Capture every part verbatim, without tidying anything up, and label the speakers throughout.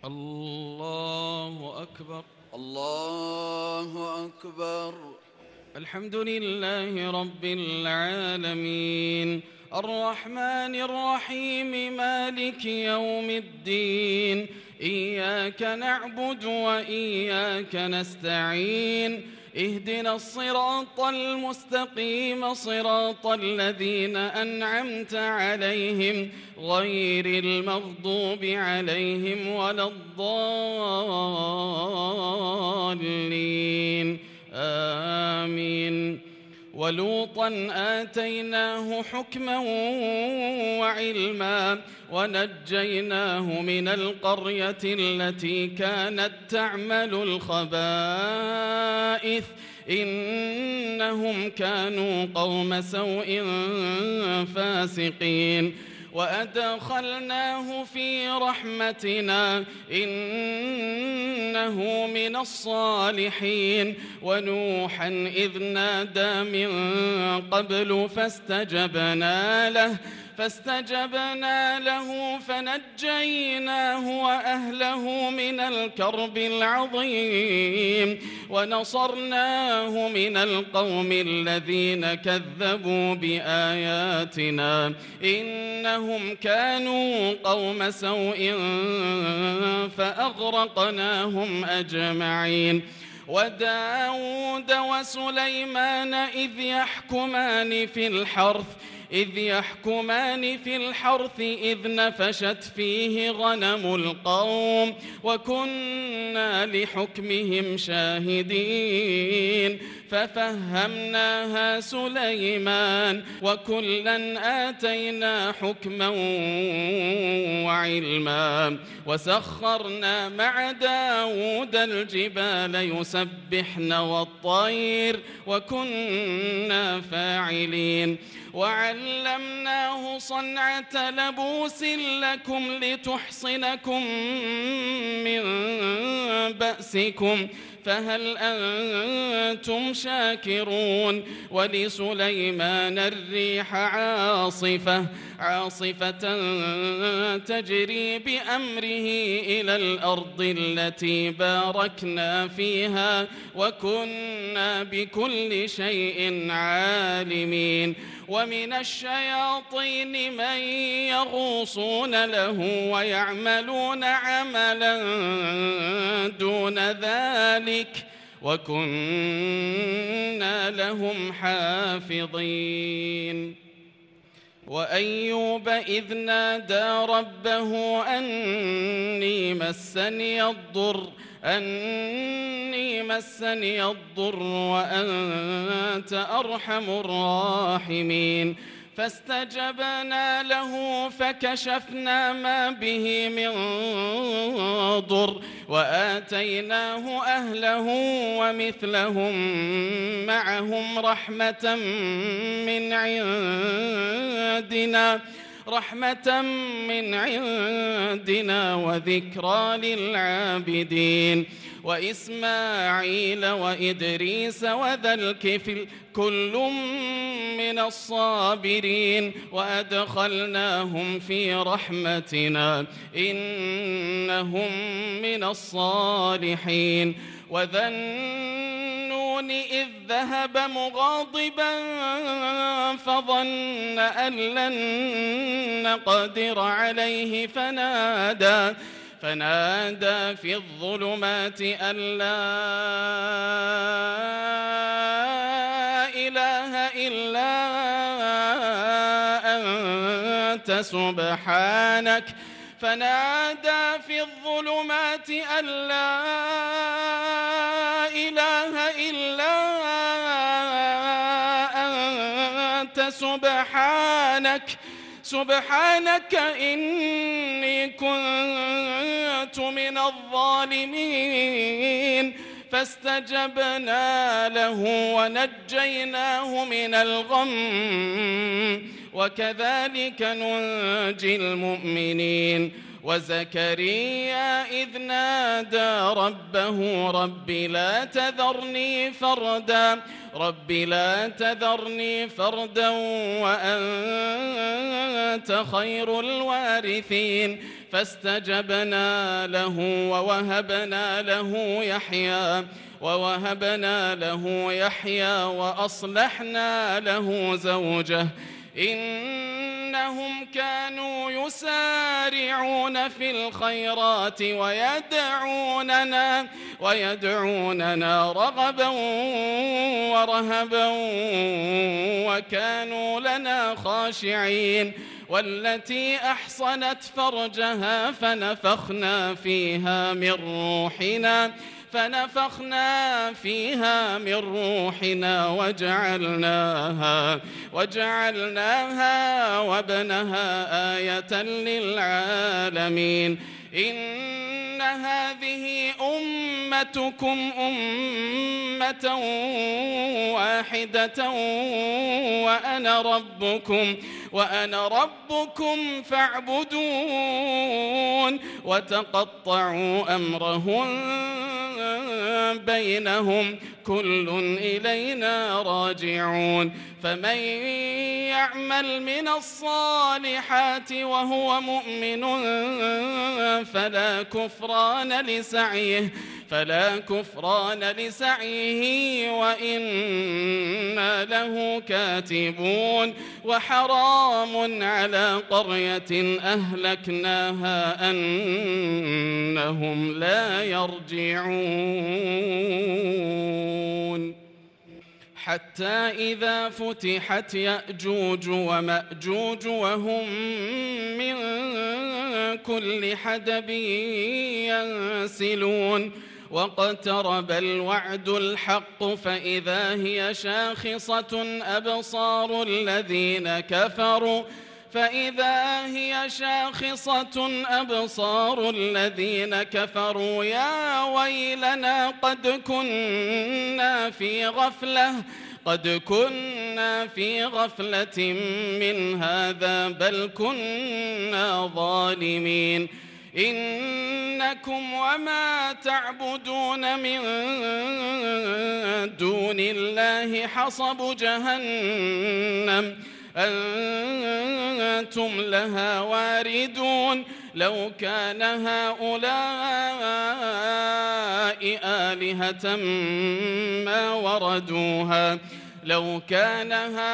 Speaker 1: الله أكبر.
Speaker 2: الله أكبر.
Speaker 1: الحمد لله رب العالمين، الرحمن الرحيم، مالك يوم الدين، إياك نعبد وإياك نستعين، اهدنا الصراط المستقيم، صراط الذين أنعمت عليهم غير المغضوب عليهم ولا الضالين، آمين. ولوطا آتيناه حكما وعلما ونجيناه من القرية التي كانت تعمل الخبائث إنهم كانوا قوم سوء فاسقين، وأدخلناه في رحمتنا إنه من الصالحين. ونوحا إذ نادى من قبل فاستجبنا له فاستجبنا له فنجيناه وأهله من الكرب العظيم، ونصرناه من القوم الذين كذبوا بآياتنا إنهم كانوا قوم سوء فأغرقناهم أجمعين. وداود وسليمان إذ يحكمان في الحرث إذ يحكمان في الحرث إذ نفشت فيه غنم القوم وكنا لحكمهم شاهدين، ففهمناها سليمان وكلا آتينا حكما وعلما، وسخرنا مع داود الجبال يسبحن والطير وكنا فاعلين. وعلمناه صنعة لبوس لكم لتحصنكم من بأسكم، فهل أنتم شاكرون؟ ولسليمان الريح عاصفة عاصفة تجري بأمره إلى الأرض التي باركنا فيها وكنا بكل شيء عالمين. ومن الشياطين من يغوصون له ويعملون عملا دون ذلك وكنا لهم حافظين. وأيوب إذ نادى ربه أني مسني الضر أني مسني الضر وأنت أرحم الراحمين، فاستجبنا له فكشفنا ما به من ضر وآتيناه أهله ومثلهم معهم رحمة من عندنا رحمة من عندنا وذكرى للعابدين. وإسماعيل وإدريس وذا الكفل كل من الصابرين، وأدخلناهم في رحمتنا إنهم من الصالحين. وذا النون إذ ذهب مغاضبا فظن أن لن نقدر عليه فنادى فنادى في الظلمات أن لا إله إلا أنت سبحانك فنادى في الظلمات أن لا إله إلا أنت سبحانك سبحانك إني كنت من الظالمين. فاستجبنا له ونجيناه من الغم وكذلك ننجي المؤمنين. وزكريا إذ نادى ربه رب لا تذرني فردا رب لا تذرني فردا وأنت خير الوارثين فاستجبنا له ووهبنا له يحيى ووهبنا له يحيى وأصلحنا له زوجه إنهم كانوا يسارعون في الخيرات ويدعوننا ويدعوننا رغبا ورهبا وكانوا لنا خاشعين والتي أحصنت فرجها فنفخنا فيها من روحنا فنفخنا فيها من روحنا وجعلناها وجعلناها وابنها آية للعالمين إن هذه أمتكم أمة واحدة وأنا ربكم وأنا ربكم فاعبدون وتقطعوا أمرهم بينهم كل إلينا راجعون فمن يعمل من الصالحات وهو مؤمن فلا كفران لسعيه فلا كفران لسعيه وإنا له كاتبون وحرام على قرية أهلكناها أنهم لا يرجعون حتى إذا فتحت يأجوج ومأجوج وهم من كل حدب ينسلون واقترب الوعد الحق فإذا هي شاخصة أبصار الذين كفروا فإذا هي شاخصة أبصار الذين كفروا يا ويلنا قد كنا في غفلة قد كنا في غفلة من هذا بل كنا ظالمين إنكم وما تعبدون من دون الله حصب جهنم أنتم لها واردون لو كان هؤلاء آلهة ما وردوها لو كان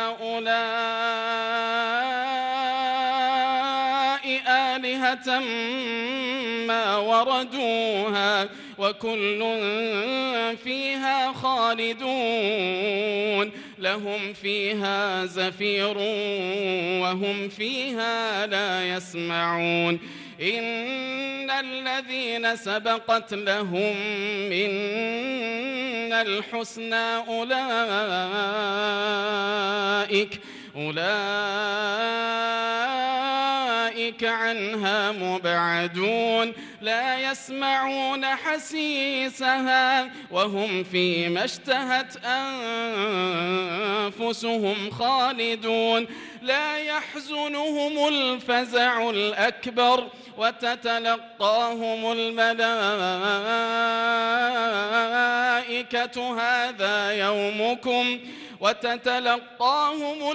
Speaker 1: هؤلاء آلهة ما وردوها وكل فيها خالدون لهم فيها زفير وهم فيها لا يسمعون إن الذين سبقت لهم منا الحسنى أولئك أولئك عنها مبعدون لا يسمعون حسيسها وهم فيما اشتهت أنفسهم خالدون لا يحزنهم الفزع الأكبر وتتلقاهم الملائكة هذا يومكم وتتلقاهم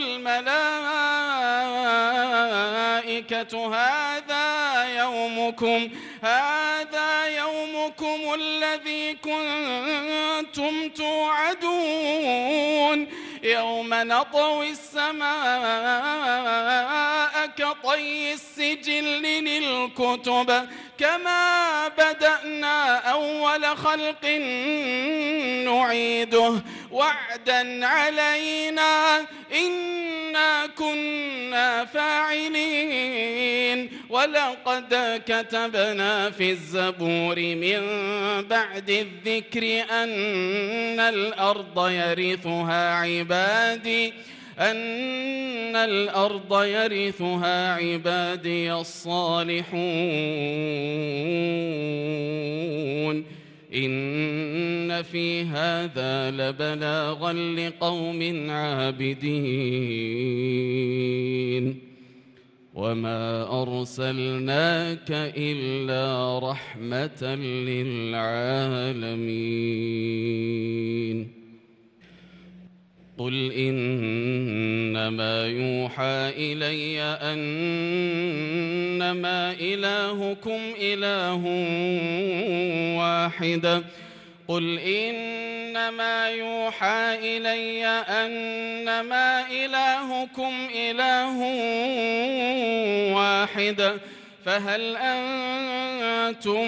Speaker 1: الملائكة هذا يومكم هذا يومكم الذي كنتم توعدون يوم نطوي السماء كطي السجل للكتب كما بدأنا أول خلق نعيده وعدا علينا إنا كنا فاعلين ولقد كتبنا في الزبور من بعد الذكر أن الأرض يرثها عبادي أن الأرض يرثها عبادي الصالحون إن في هذا لبلاغا لقوم عابدين وما أرسلناك إلا رحمة للعالمين قل إنما يوحى إلي أنما إنما إلهكم إله واحد قل إنما يوحى إلي أنما إلهكم إله واحد فهل أنتم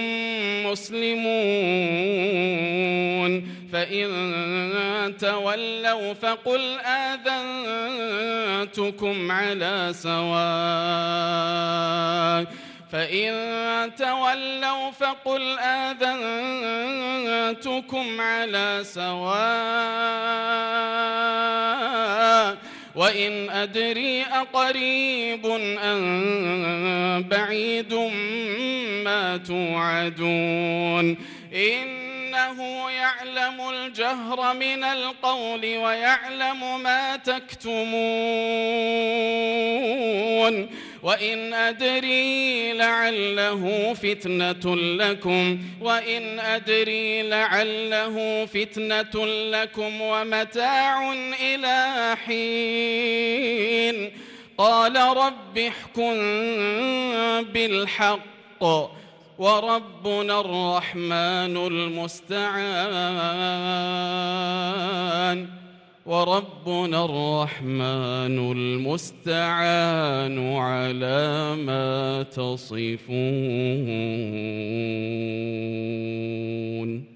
Speaker 1: مسلمون فإن تولوا فقل آذنتكم على سواء فإن تولوا فقل آذنتكم على سواء وإن أدري أقريب أم بعيد ما توعدون إنه يعلم الجهر من القول ويعلم ما تكتمون وإن أدري لعله فتنة لكم وإن أدري لعله فتنة لكم ومتاع إلى حين قال رب احكم بالحق وربنا الرحمن المستعان وربنا الرحمن المستعان على ما تصفون.